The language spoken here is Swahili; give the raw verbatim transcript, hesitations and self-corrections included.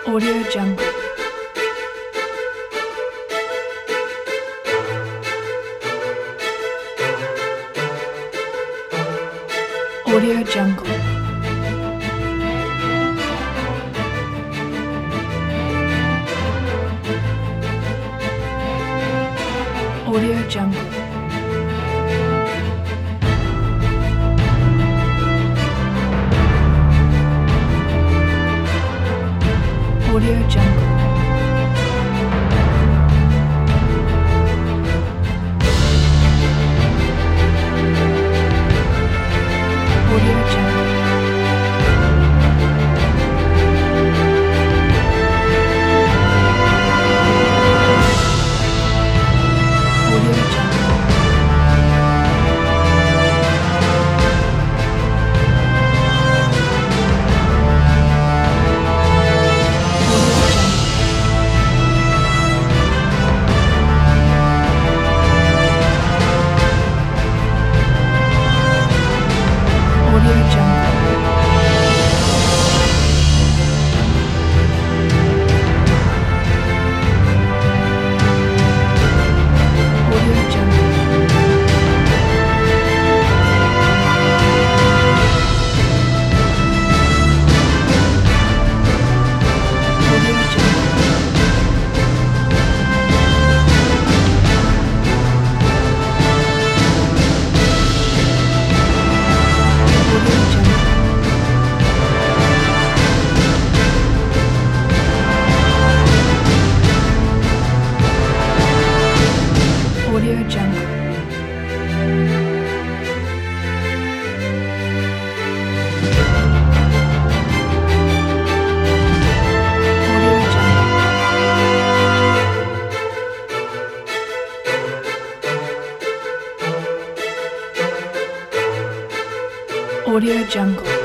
Audio Jungle. Audio Jungle. Audio Jungle. Audio Jungle. Audio Jungle. Audio Jungle. Audio Jungle. Audio Jungle. Audio Jungle. Audio Jungle. Audio Jungle. Audio Jungle. Audio Jungle.